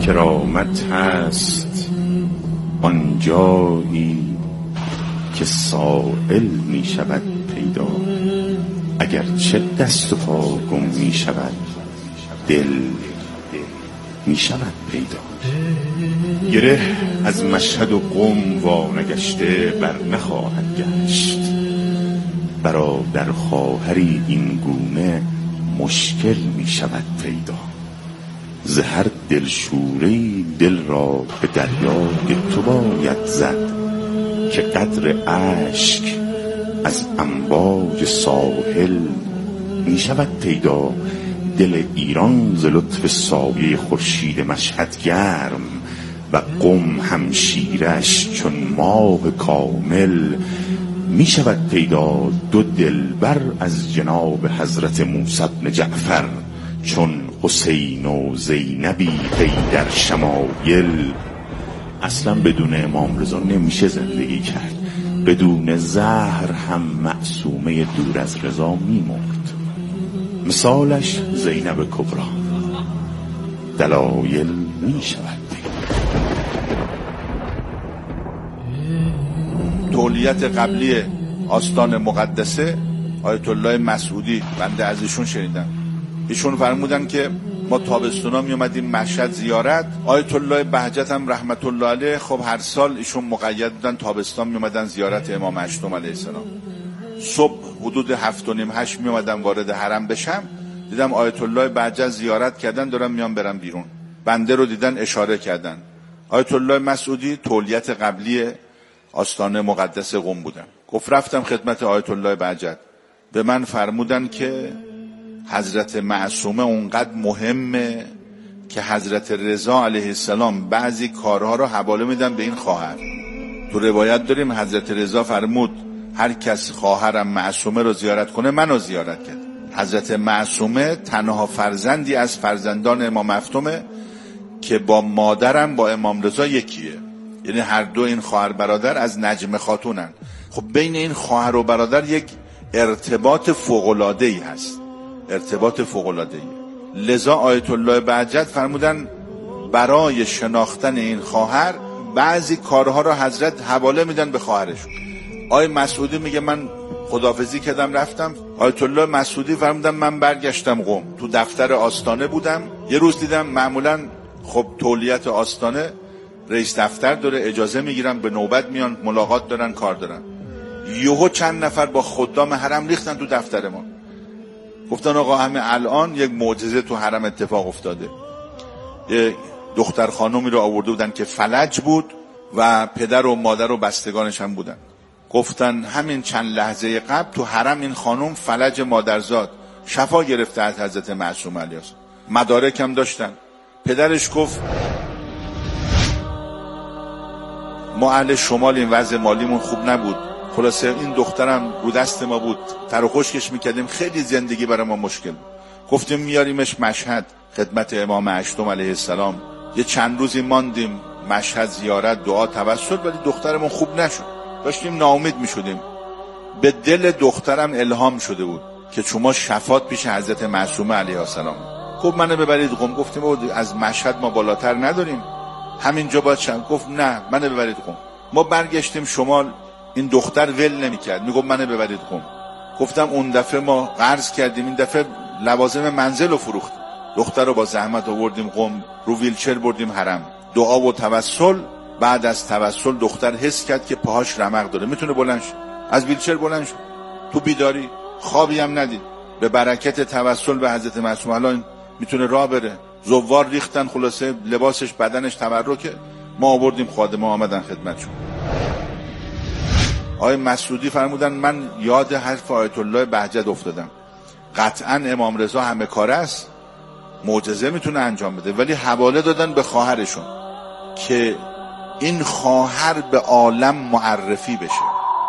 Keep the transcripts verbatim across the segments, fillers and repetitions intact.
کرامت هست آنجایی که سائل می شود پیدا، اگرچه دست و پا گم می شود دل می شود پیدا. گره از مشهد و قم وانگشته بر نخواهد گشت، برادر خواهری این گونه مشکل می شود پیدا. ز هر دلشوره‌ای دل را به دریای تو باید زد، که قدر اشک از امواج ساحل می شود پیدا. دل ایران ز لطف سایه خورشید مشهد گرم، و قم همشیرش چون ماه کامل می شود پیدا. دو دلبر از جناب حضرت موسی بن جعفر، چون حسین و زینبی پی در شمایل. اصلا بدون امام رضا نمیشه زندگی کرد، بدون زهر هم معصومه دور از رضا میمرد. مثالش زینب کبری، دلایل میشود. تولیت قبلی آستان مقدسه آیت الله مسعودی، بنده از ایشون شنیدم. ایشون فرمودن که ما تابستونا می اومدیم مشهد زیارت. آیت الله بهجت هم رحمت الله علیه خب هر سال ایشون مقید بودن تابستان می اومدن زیارت امام هشتم علیه السلام. صبح حدود هفت و نیم هشت می اومدم وارد حرم بشم، دیدم آیت الله بهجت زیارت کردن دارم میان برم بیرون. بنده رو دیدن اشاره کردن. آیت الله مسعودی تولیت قبلی آستانه مقدس قم بودن. گفت رفتم خدمت آیت الله بهجت، به من فرمودن که حضرت معصومه اونقدر مهمه که حضرت رضا علیه السلام بعضی کارها رو حواله میدن به این خواهر. تو روایت داریم حضرت رضا فرمود هر کس خواهرم معصومه رو زیارت کنه منو زیارت کرد. حضرت معصومه تنها فرزندی از فرزندان امام هفتمه که با مادرم با امام رضا یکیه، یعنی هر دو این خواهر برادر از نجم خاتونن. خب بین این خواهر و برادر یک ارتباط فوق‌العاده‌ای هست، ارتباط فوق‌العاده‌ای. لذا آیت الله بهجت فرمودن برای شناختن این خواهر بعضی کارها رو حضرت حواله میدن به خواهرشون. آیه مسعودی میگه من خداحافظی کردم رفتم. آیت الله مسعودی فرمودن من برگشتم قم، تو دفتر آستانه بودم. یه روز دیدم معمولا خب تولیت آستانه رئیس دفتر داره، اجازه میگیرن به نوبت میان، ملاقات دارن، کار دارن. یهو چند نفر با خدام حرم ریختن تو دفتر ما، گفتن آقا همه الان یک معجزه تو حرم اتفاق افتاده. یه دختر خانومی رو آورده بودن که فلج بود و پدر و مادر و بستگانش هم بودن. گفتن همین چند لحظه قبل تو حرم این خانوم فلج مادرزاد شفا گرفته از حضرت معصومه علیه السلام. مدارک هم داشتن. پدرش گفت ما اهل شمال این وضع مالیمون خوب نبود، خلاصه این دخترم رو دست ما بود، تر و خشکش میکردیم، خیلی زندگی برای ما مشکل. گفتیم میاریمش مشهد خدمت امام هشتم علیه السلام. یه چند روزی ماندیم مشهد زیارت دعا توسل، ولی دخترمون خوب نشد، داشتیم ناامید میشدیم. به دل دخترم الهام شده بود که شما شفاعت پیش حضرت معصومه علیه السلام. گفت منو ببرید قم. گفتیم از مشهد ما بالاتر نداریم، همینجا باید شم. گفت نه منو ببرید قم. ما برگشتیم شمال، این دختر ول نمیکرد، میگفت منو ببرید قم. گفتم اون دفعه ما قرض کردیم، این دفعه لوازم منزل رو فروختیم. دختر رو با زحمت آوردیم قم، رو ویلچر بردیم حرم. دعا و توسل. بعد از توسل دختر حس کرد که پاهاش رمق داره، میتونه بلند شه. از ویلچر بلند شد تو بیداری، خوابی هم ندید. به برکت توسل به حضرت معصومه الان میتونه راه بره. زوار ریختن، خلاصه لباسش بدنش تبرکه. ما آوردیم خادمه آمدن خدمتشون. آقای مسعودی فرمودن من یاد حرف آیت الله بهجت افتادم. قطعا امام رضا همه کاره است، معجزه میتونه انجام بده، ولی حواله دادن به خواهرشون که این خواهر به عالم معرفی بشه.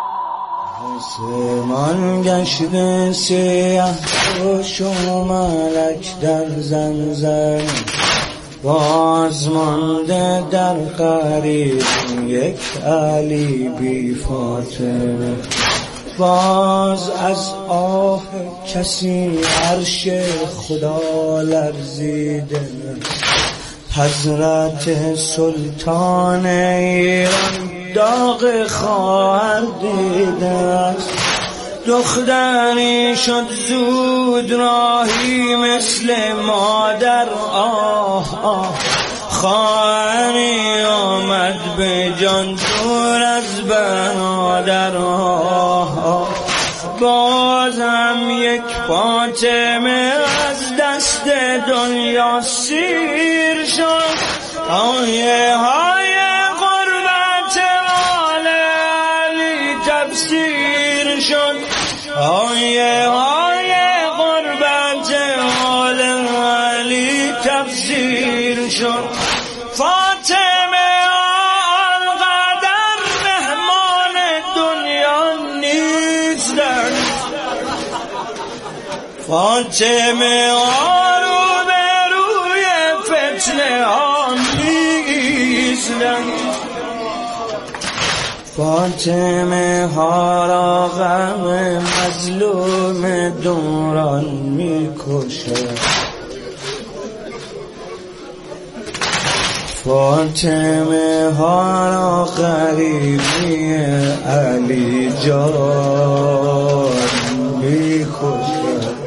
آسمان گشته سیاه و شما ملک در زمزم، باز مانده در قریب یک علی بی فاطمه. باز از آه کسی عرش خدا لرزیده، حضرت سلطان ایران داغ خواهر دیده است. دختری شد زود راهی مثل مادر، آه آه خواهری آمد به جان دور از برادر، آه آه بازم یک فاطمه از دست دنیا سیر شد. آیه های غربت آل علی تفسیر شد. آیه های غربت آل علی تفسیر شد. فاطمه آنقدر مهمان دنیا نیستند. فاطمه آرو به روی فتنه ها نیستند. فاطمه ها را غم مظلوم دوران می کشد. فاطمه ها را غریبی علی جان می کشد.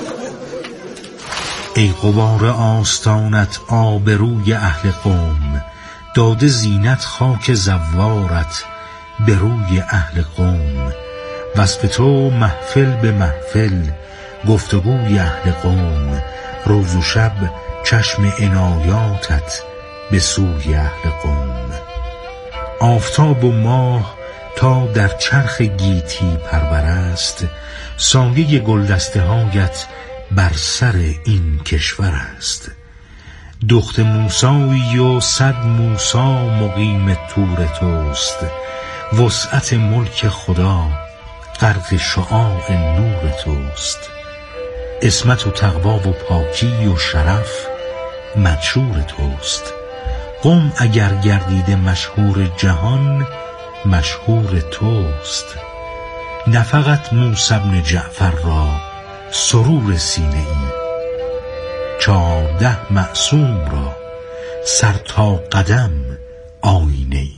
ای غبار آستانت آبروی اهل قوم، داده زینت خاک زوارت به روی اهل قوم. وصف تو محفل به محفل گفتگوی اهل قوم، روز و شب چشم عنایاتت به سوی اهل قوم. آفتاب و ماه تا در چرخ گیتی پرور است، سایه گلدسته هایت بر سر این کشور است. دخت موسایی و صد موسی مقیم طور توست، وسعت ملک خدا غرق شعاع نور توست. عصمت و تقوا و پاکی و شرف منشور توست. قوم اگر گردیده مشهور جهان مشهور توست. نه فقط موسی بن جعفر را سرور سینه ای، چهارده معصوم را سر تا قدم آینه ای.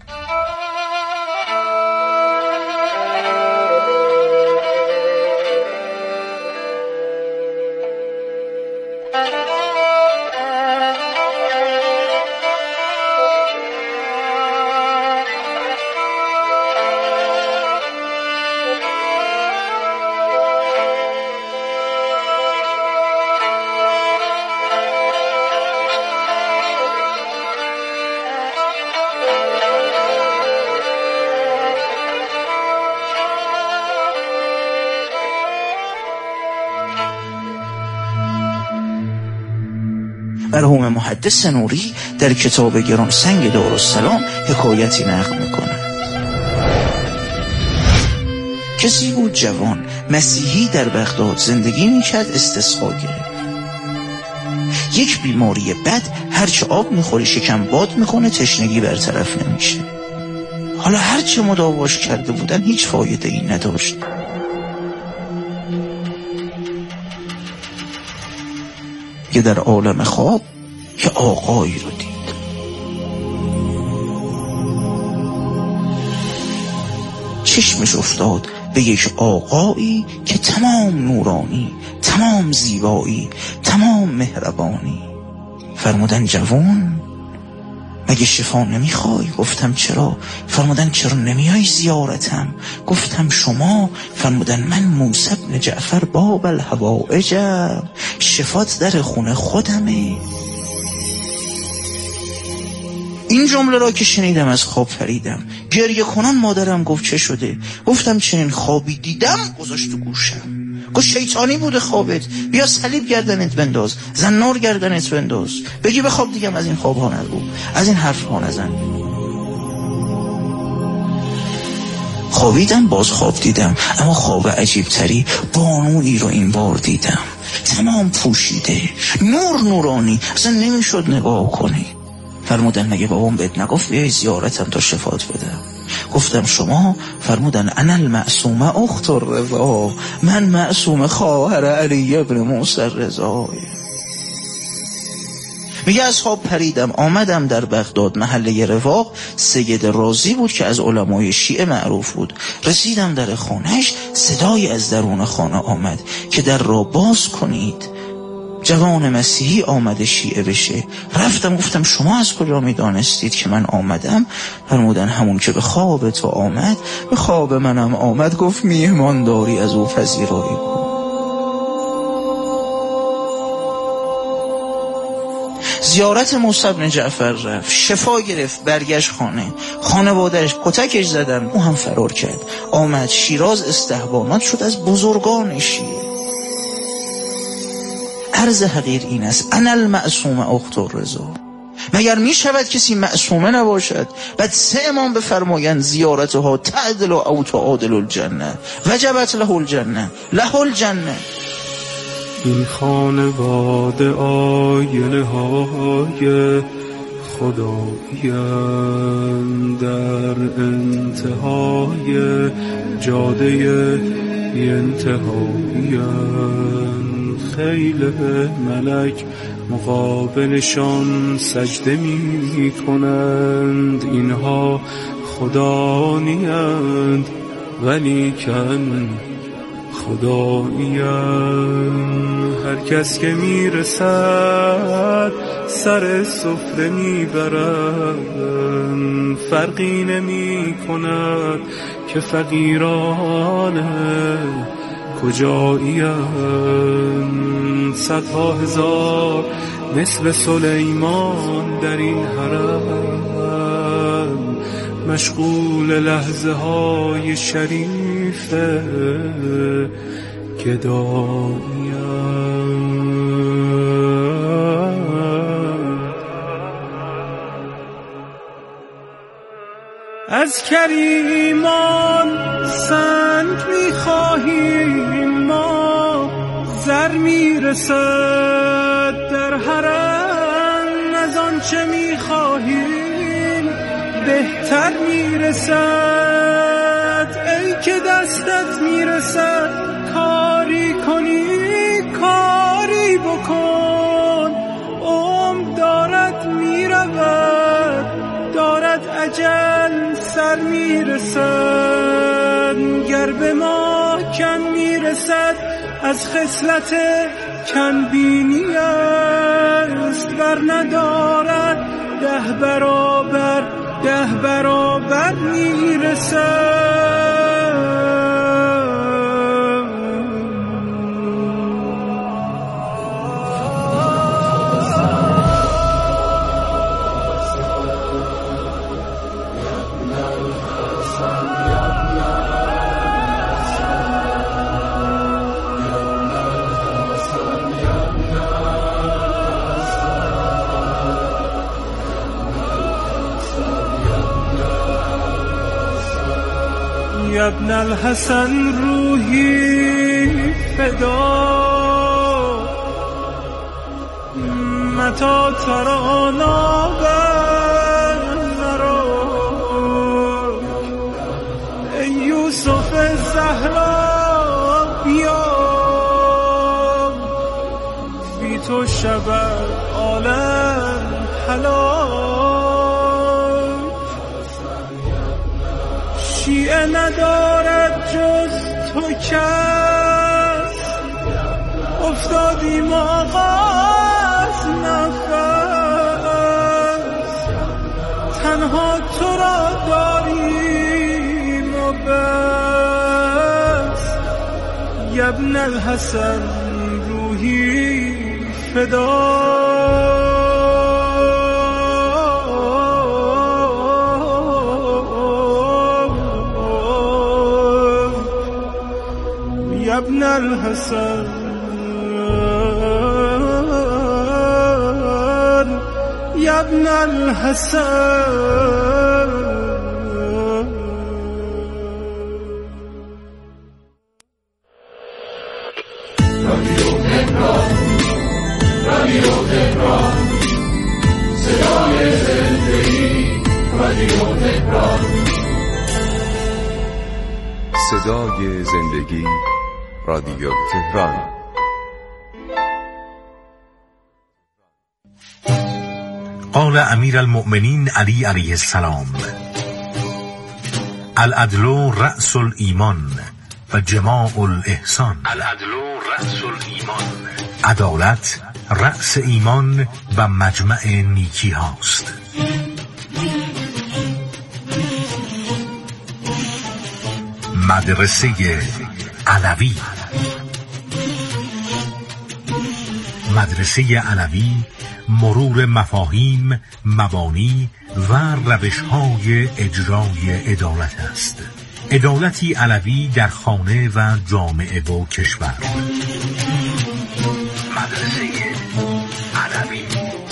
مرحوم محدث نوری در کتاب گران سنگ دارالسلام حکایتی نقل میکنه. کسی بود جوان مسیحی در بغداد زندگی میکرد، استسقا گرفت. یک بیماری بد هرچه آب میخوره شکم باد میکنه، تشنگی برطرف نمیشه. حالا هرچه مداواش کرده بودن هیچ فایده ای نداشت. که در عالم خواب که آقایی رو دید. چشمش افتاد به یک آقایی که تمام نورانی، تمام زیبایی، تمام مهربانی. فرمودن جوان مگه شفا نمیخوای؟ گفتم چرا؟ فرمودن چرا نمیای زیارتم؟ گفتم شما؟ فرمودن من موسی بن جعفر باب الحوائجم، شفات در خونه خودمه. این جمله را که شنیدم از خواب پریدم. گریه کنان مادرم گفت چه شده؟ گفتم چنین خوابی دیدم. گذاشت تو گوشم گفت شیطانی بوده خوابت، بیا صلیب گردنت بنداز، زنار گردنت بنداز، بگی بخواب دیگه، از این خواب ها نگو، از این حرف ها نزن. خوابیدم، باز خواب دیدم، اما خواب عجیب تری بانویی رو این بار دیدم، تمام پوشیده، نور نورانی، اصلا نمیشد نگاه کنی. فرمودن مگه بابام بهت نگفت بیای زیارتم تا شفات بدم؟ گفتم شما؟ فرمودن انا المعصومه اخت الرضا، من معصوم خواهر علی ابن موسی الرضا. میگه از خواب پریدم آمدم در بغداد محله رواق. سید رازی بود که از علمای شیعه معروف بود. رسیدم در خانهش، صدایی از درون خانه آمد که در را باز کنید. جوان مسیحی آمده شیعه بشه. رفتم گفتم شما از کجا میدانستید که من آمدم؟ فرمودن همون که به خواب تو آمد به خواب منم آمد. گفت میهمانداری از او پذیرایی کن. زیارت موسی بن جعفر رفت، شفا گرفت، برگشت خانه. خانوادهش کتکش زدن، او هم فرار کرد. آمد شیراز، استحبانات شد از بزرگان شیعه. عرض حقیر این است: انا المعصوم اخت الرضا. مگر می شود کسی معصومه نباشد؟ بعد سه امام بفرمایند زیارتها تعدل او تعادل الجنه، وجبت له الجنه، له الجنه. این خانواده آینه های خدایند، در انتهای جاده انتهایند. خیل ملک مقابلشان سجده می کنند. اینها خدا نیند ولیکن خدایند. هر کس که می رسد سر سفره می برند. فرقی نمی کند که فقیرانه کجاییم. صدها هزار مثل سلیمان در این حرم، مشغول لحظه های شریف گداییم. از کریمان سنگ می‌خواهیم ما، زر میرسد در حرم. از آنچه می‌خواهیم بهتر میرسد. ای که دستت میرسد کاری کنی کاری بکن. عمر دارد میرود، دارد اجل سر میرسد. گر به ما کم میرسد از خصلت کم بینی است، ور ندارد ده برابر ده برابر میرسد. یا ابن الحسن روحی فدا، متا ترانا نراک. ای یوسف زهرا بیا، بی تو شود عالم هلاک. شیعه ندارد جز تو کس، افتادیم آقا از نفس. تنها تو را داریم و بس. یا ابن الحسن روحی فدا. یا ابن الحسن، یا ابن الحسن. رادیو تهران، رادیو تهران، صدای زندگی. رادیو تهران، صدای زندگی. رادیو تهران. قال امیر المؤمنین علی علیه السلام: العدل رأس الایمان و جماع الاحسان. العدل رأس الایمان، عدالت رأس ایمان و مجمع نیکی هاست. مدرسه علوی. مدرسه علوی مرور مفاهیم، مبانی و روش‌های اجرای عدالت است. عدالتی علوی در خانه و جامعه و کشور. مدرسه علوی.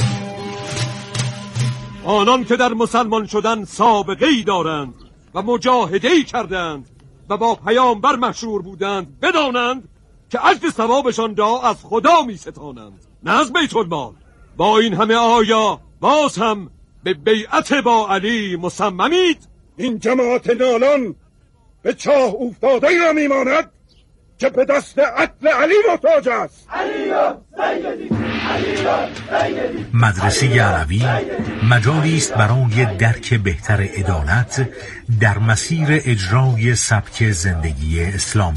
آنان که در مسلمان شدن سابقه‌ای دارند و مجاهده‌ای کردند و با پیامبر مشهور بودند، بدانند که اجر ثوابشان را از خدا می ستانند، نه از بیت المال. با این همه آیا باز هم به بیعت با علی مصممید؟ این جماعت نالان به چاه افتاده را می ماند که به دست عدل علی محتاج است. مدرسه علوی مجالی است برای درک بهتر عدالت در مسیر اجرای سبک زندگی اسلامی.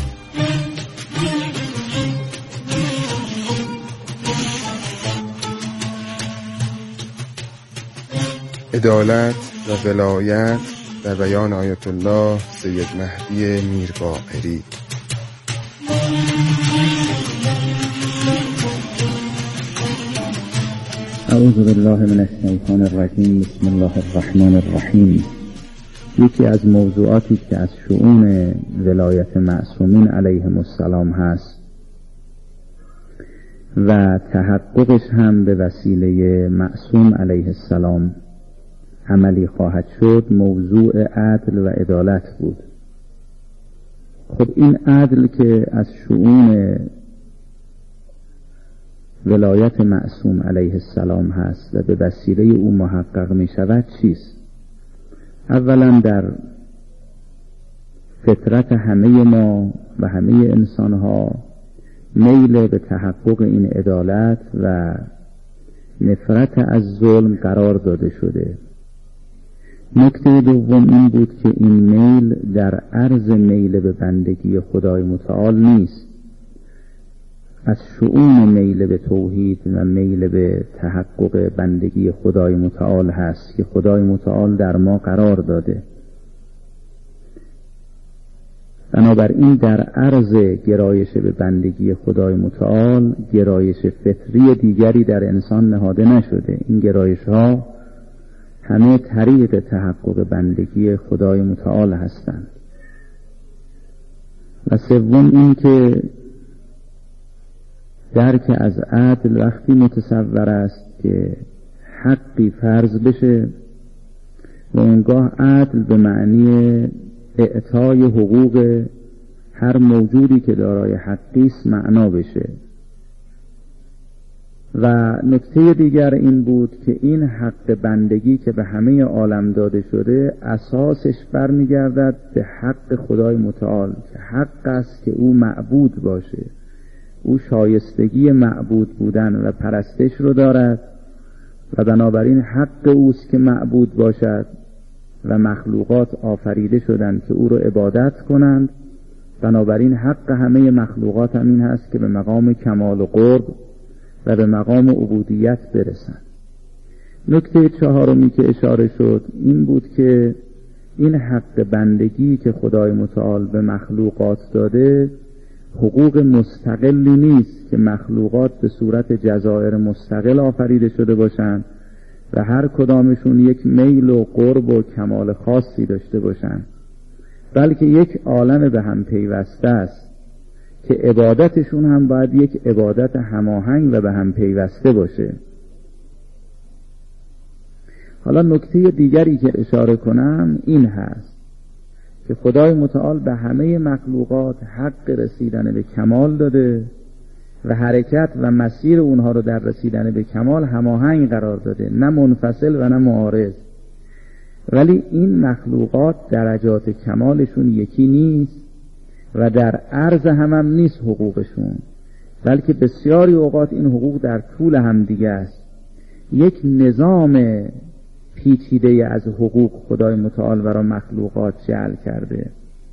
عدالت و ولایت در بیان آیت الله سید مهدی میرباقری. اعوذ بالله من الشیطان الرجیم. بسم الله الرحمن الرحیم. یکی از موضوعاتی که از شؤون ولایت معصومین علیهم السلام هست و تحققش هم به وسیله معصوم علیه السلام عملی خواهد شد، موضوع عدل و عدالت بود. خب این عدل که از شؤون ولایت معصوم علیه السلام هست و به وسیله او محقق می شود چیست؟ اولا در فطرت همه ما و همه انسان ها میل به تحقق این عدالت و نفرت از ظلم قرار داده شده. نکته دوم این بود که این میل در عرض میل به بندگی خدای متعال نیست، از شؤون میل به توحید و میل به تحقق بندگی خدای متعال هست که خدای متعال در ما قرار داده. بنابراین در عرض گرایش به بندگی خدای متعال گرایش فطری دیگری در انسان نهاده نشده. این گرایش ها همه طریق تحقق بندگی خدای متعال هستند. و سوم این که درک از عدل وقتی متصور است که حقی فرض بشه و اونگاه عدل به معنی اعطای حقوق هر موجودی که دارای حقی است معنا بشه. و نکته دیگر این بود که این حق بندگی که به همه عالم داده شده اساسش برمیگردد به حق خدای متعال که حق است که او معبود باشه، او شایستگی معبود بودن و پرستش رو دارد و بنابراین حق اوست که معبود باشد و مخلوقات آفریده شدند که او رو عبادت کنند. بنابراین حق همه مخلوقات هم این هست که به مقام کمال و قرب و به مقام عبودیت برسند. نکته چهارمی که اشاره شد این بود که این حق بندگی که خدای متعال به مخلوقات داده حقوق مستقلی نیست که مخلوقات به صورت جزایر مستقل آفریده شده باشند و هر کدامشون یک میل و قرب و کمال خاصی داشته باشند، بلکه یک عالم به هم پیوسته است که عبادتشون هم باید یک عبادت هماهنگ و به هم پیوسته باشه. حالا نکته دیگری که اشاره کنم این هست که خدای متعال به همه مخلوقات حق رسیدن به کمال داده و حرکت و مسیر اونها رو در رسیدن به کمال هماهنگ قرار داده، نه منفصل و نه معارض. ولی این مخلوقات درجات کمالشون یکی نیست و در عرض هم, هم نیست حقوقشون، بلکه بسیاری اوقات این حقوق در طول هم دیگه است. یک نظام پیچیده از حقوق خدای متعال برای مخلوقات جعل کرده.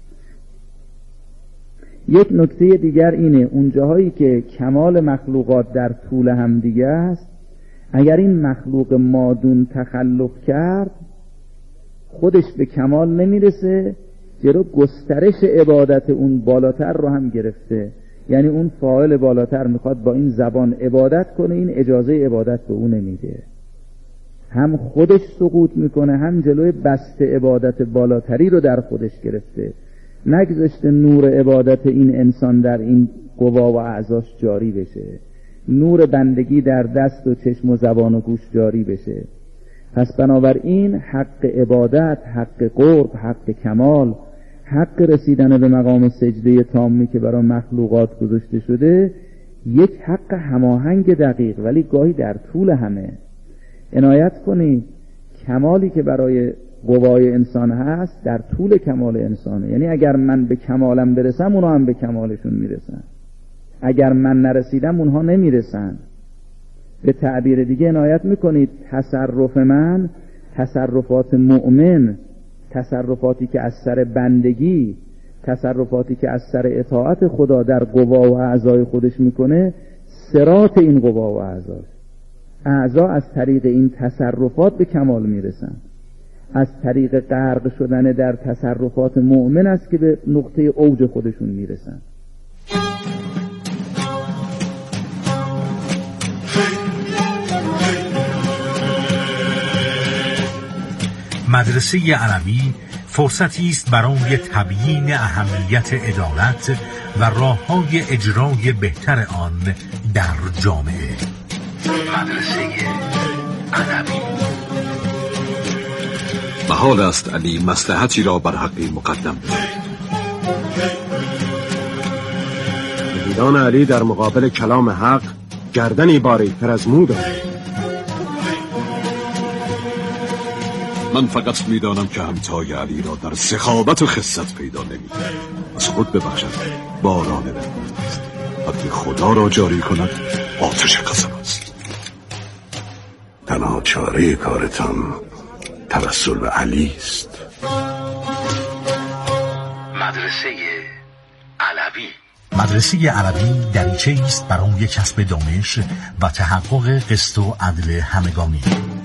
یک نکته دیگر اینه، اون جاهایی که کمال مخلوقات در طول همدیگه است، اگر این مخلوق مادون تخلف کرد خودش به کمال نمیرسه، جلو گسترش عبادت اون بالاتر رو هم گرفته. یعنی اون فاعل بالاتر میخواد با این زبان عبادت کنه، این اجازه عبادت به اون نمیده، هم خودش سقوط میکنه هم جلوی بسط عبادت بالاتری رو در خودش گرفته، نگذاشته نور عبادت این انسان در این قوا و اعضاش جاری بشه، نور بندگی در دست و چشم و زبان و گوش جاری بشه. پس بنابراین حق عبادت، حق قرب، حق کمال، حق رسیدن به مقام سجده تامی که برای مخلوقات گذاشته شده، یک حق هماهنگ دقیق ولی گاهی در طول همه. عنایت کنید کمالی که برای قوای انسان هست در طول کمال انسانه. یعنی اگر من به کمالم برسم اونها هم به کمالشون میرسن، اگر من نرسیدم اونها نمیرسن. به تعبیر دیگه عنایت میکنید تصرف من، تصرفات مؤمن، تصرفاتی که از سر بندگی، تصرفاتی که از سر اطاعت خدا در قوا و اعضای خودش میکنه، صراط این قوا و اعضاش. اعضا از طریق این تصرفات به کمال میرسن. از طریق غرق شدن در تصرفات مؤمن است که به نقطه اوج خودشون میرسن. مدرسه علوی فرصتی است برای تبیین اهمیت عدالت و راه‌های اجرای بهتر آن در جامعه. مدرسه علوی. محال است علی مصلحتی را بر حقی مقدم بدهد. مریدان علی در مقابل کلام حق گردنی باریک‌تر از مو دارند. من فقط میدانم که همتای علی را در سخاوت و خست پیدا نمی‌کنم. از خود ببخشد باران رحمت است، حق خدا را جاری کند آتش قسم است. تنها چاره کارتان توسل به علی است. مدرسه علوی. مدرسه علوی دریچه است برای کسب دانش و تحقق قسط و عدل همگانی.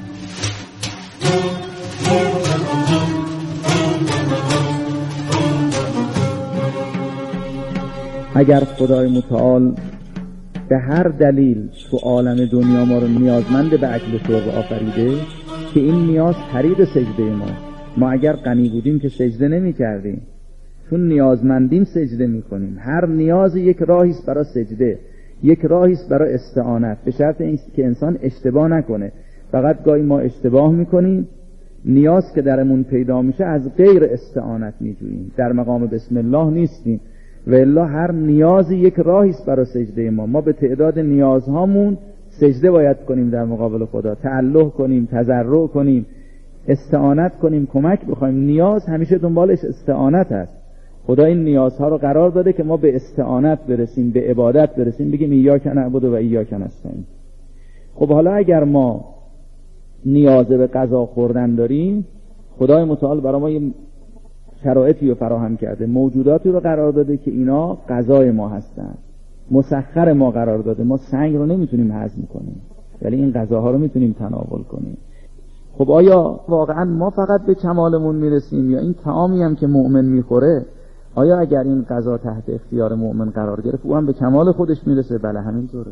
اگر خدای متعال به هر دلیل تو عالم دنیا ما رو نیازمند به اکل شرب آفریده که این نیاز طریق سجده ما، ما اگر غنی بودیم که سجده نمی کردیم، چون نیازمندیم سجده می کنیم. هر نیاز یک راهیست برای سجده، یک راهیست برای استعانت، به شرط این که انسان اشتباه نکنه. فقط گاهی ما اشتباه می کنیم، نیاز که درمون پیدا میشه از غیر استعانت می جوییم، در مقام بسم الله نیستیم. و الا هر نیازی یک راهیست برای سجده ما. ما به تعداد نیازهامون سجده باید کنیم در مقابل خدا، تعلق کنیم، تضرع کنیم، استعانت کنیم، کمک بخوایم. نیاز همیشه دنبالش استعانت است. خدا این نیازها رو قرار داده که ما به استعانت برسیم، به عبادت برسیم، بگیم ایاک نعبد و ایاک نستعین. خب حالا اگر ما نیاز به غذا خوردن داریم، خدای متعال برای ما یه شرایطی رو فراهم کرده، موجوداتی رو قرار داده که اینا غذای ما هستن، مسخر ما قرار داده. ما سنگ رو نمیتونیم هضم کنیم ولی این غذاها رو میتونیم تناول کنیم. خب آیا واقعا ما فقط به کمالمون میرسیم یا این طعامی هم که مؤمن میخوره، آیا اگر این غذا تحت اختیار مؤمن قرار گرفت او هم به کمال خودش میرسه؟ بله همینطوره.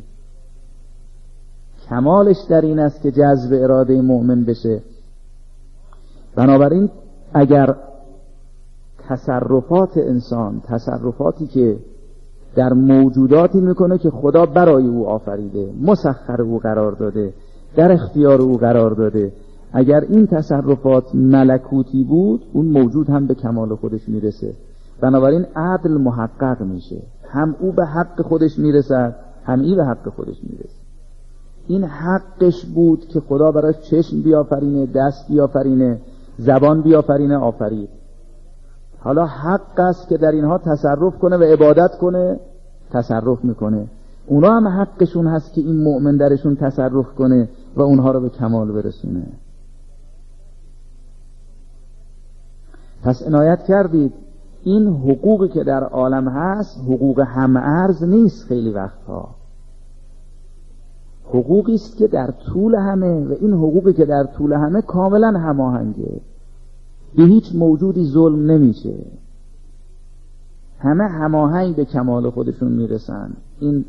کمالش در این است که جذب اراده مؤمن بشه. بنابراین اگر تصرفات انسان، تصرفاتی که در موجوداتی میکنه که خدا برای او آفریده، مسخر او قرار داده، در اختیار او قرار داده، اگر این تصرفات ملکوتی بود، اون موجود هم به کمال خودش میرسه. بنابراین عدل محقق میشه، هم او به حق خودش میرسه هم ای به حق خودش میرسه. این حقش بود که خدا برای چشم بیافرینه، دست بیافرینه، زبان بیافرینه، آفرید. حالا حق است که در اینها تصرف کنه و عبادت کنه، تصرف میکنه. اونا هم حقشون هست که این مؤمن درشون تصرف کنه، و اونها رو به کمال برسونه. پس عنایت کردید این حقوقی که در عالم هست حقوق همعرض نیست. خیلی وقتها حقوقی است که در طول همه، و این حقوقی که در طول همه کاملا هماهنگه، به هیچ موجودی ظلم نمیشه، همه هماهنگ به کمال خودشون میرسن. این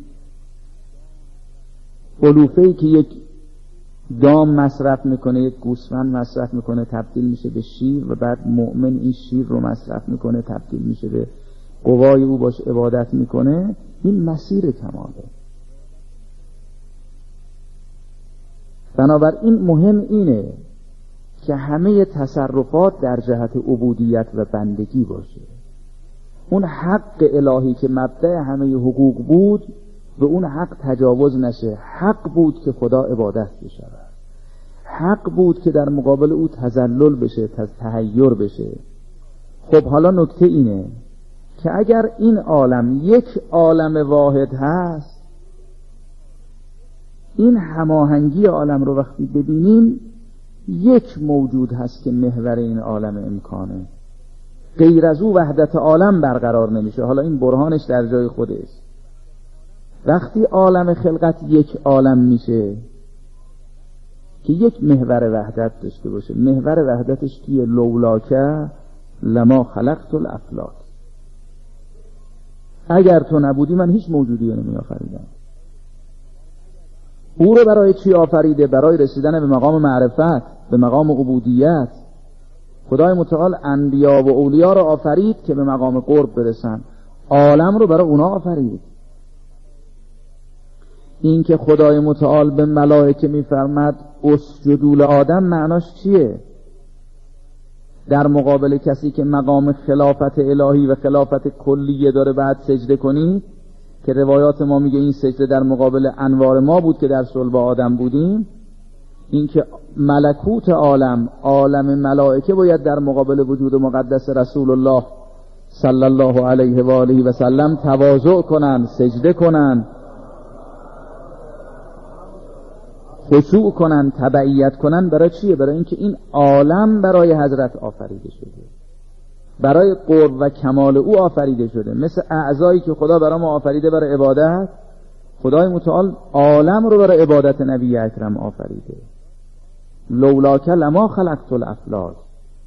علوفه‌ای که یک دام مصرف میکنه، یک گوسفند مصرف میکنه تبدیل میشه به شیر، و بعد مؤمن این شیر رو مصرف میکنه تبدیل میشه به قوای او، باش عبادت میکنه، این مسیر کماله. بنابراین مهم اینه که همه تصرفات در جهت عبودیت و بندگی باشه. اون حق الهی که مبدأ همه حقوق بود به اون حق تجاوز نشه. حق بود که خدا عبادت بشه، حق بود که در مقابل او تذلل بشه، تحیر بشه. خب حالا نکته اینه که اگر این عالم یک عالم واحد هست، این هماهنگی عالم رو وقتی ببینیم یک موجود هست که محور این عالم امکانه، غیر از او وحدت عالم برقرار نمیشه. حالا این برهانش در جای خودش. وقتی عالم خلقت یک عالم میشه که یک محور وحدت داشته باشه، محور وحدتش کیه؟ لولاکه لما خلقت الافلاک. اگر تو نبودی من هیچ موجودی رو نمی آفریدم. او رو برای چی آفریده؟ برای رسیدن به مقام معرفت، به مقام عبودیت. خدای متعال انبیا و اولیا رو آفرید که به مقام قرب برسن، عالم رو برای اونا آفرید. این که خدای متعال به ملائکه میفرماد اسجدوا لآدم معناش چیه؟ در مقابل کسی که مقام خلافت الهی و خلافت کلیه داره بعد سجده کنی، که روایات ما میگه این سجده در مقابل انوار ما بود که در صلب آدم بودیم. این که ملکوت عالم، عالم ملائکه باید در مقابل وجود مقدس رسول الله صلی الله علیه و آله و سلم تواضع کنن، سجده کنن، خشوع کنن، تبعیت کنن. برای چیه؟ برای اینکه این عالم برای حضرت آفریده شده، برای قرب و کمال او آفریده شده. مثل اعضایی که خدا برای ما آفریده برای عبادت، خدای متعال عالم رو برای عبادت نبی اکرم آفریده. لولاک لما خلقت الافلاک.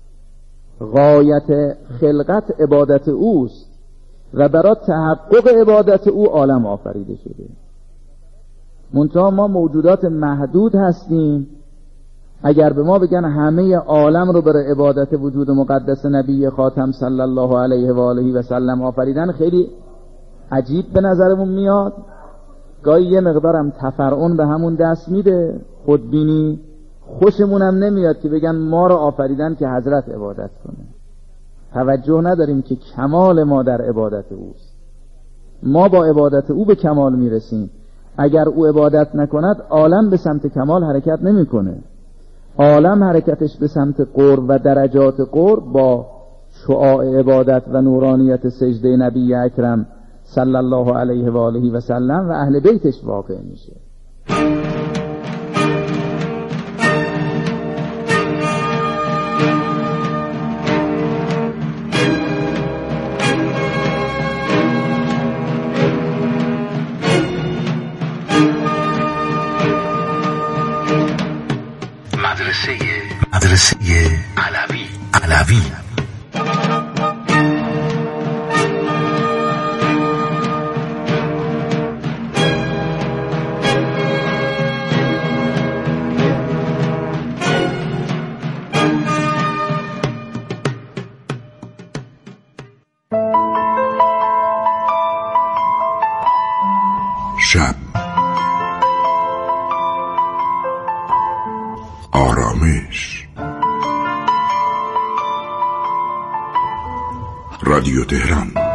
غایت خلقت عبادت اوست و برای تحقق عبادت او عالم آفریده شده. منتها ما موجودات محدود هستیم. اگر به ما بگن همه عالم رو برای عبادت وجود مقدس نبی خاتم صلی الله علیه و آله و سلم آفریدن، خیلی عجیب به نظرمون میاد. گاهی یه مقدارم تفرعون به همون دست میده، خودبینی. خوشمونم نمیاد که بگن ما رو آفریدن که حضرت عبادت کنه. توجه نداریم که کمال ما در عبادت اوست. ما با عبادت او به کمال میرسیم. اگر او عبادت نکند عالم به سمت کمال حرکت نمیکنه. عالم حرکتش به سمت قرب و درجات قرب با شعاع عبادت و نورانیت سجده نبی اکرم صلی الله علیه و آله و سلم و اهل بیتش واقع میشه. مدرسه علوی علوی شب، آرامش. رادیو تهران.